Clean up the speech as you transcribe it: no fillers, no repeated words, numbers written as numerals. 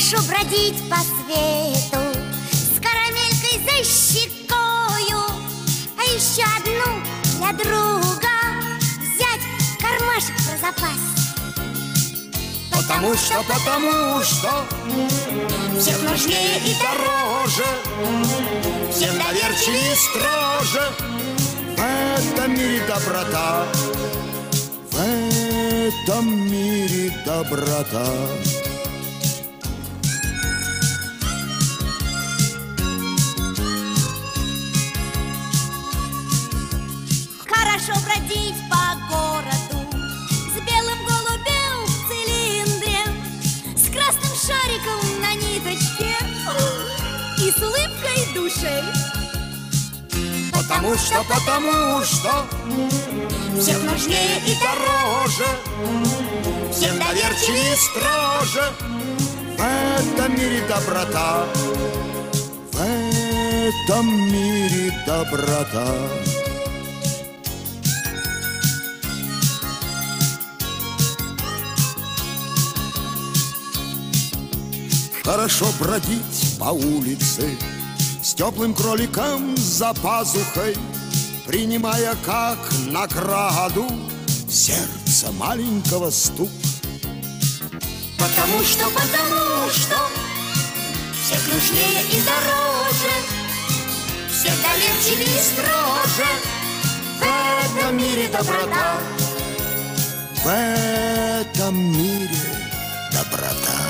Хорошо бродить по свету с карамелькой за щекою, а еще одну для друга взять в кармашек про запас. Потому что всех нужнее и дороже, всем доверчивее и строже. В этом мире доброта, в этом мире доброта. Хорошо бродить по городу с белым голубем в цилиндре, с красным шариком на ниточке и с улыбкой души. Потому что всех нужнее и дороже, всем доверчивее и строже. В этом мире доброта, в этом мире доброта. Хорошо бродить по улице с теплым кроликом за пазухой, принимая как награду сердце маленького стук. Потому что всех нужнее и дороже, всех доверчивее и строже. В этом мире доброта, в этом мире доброта.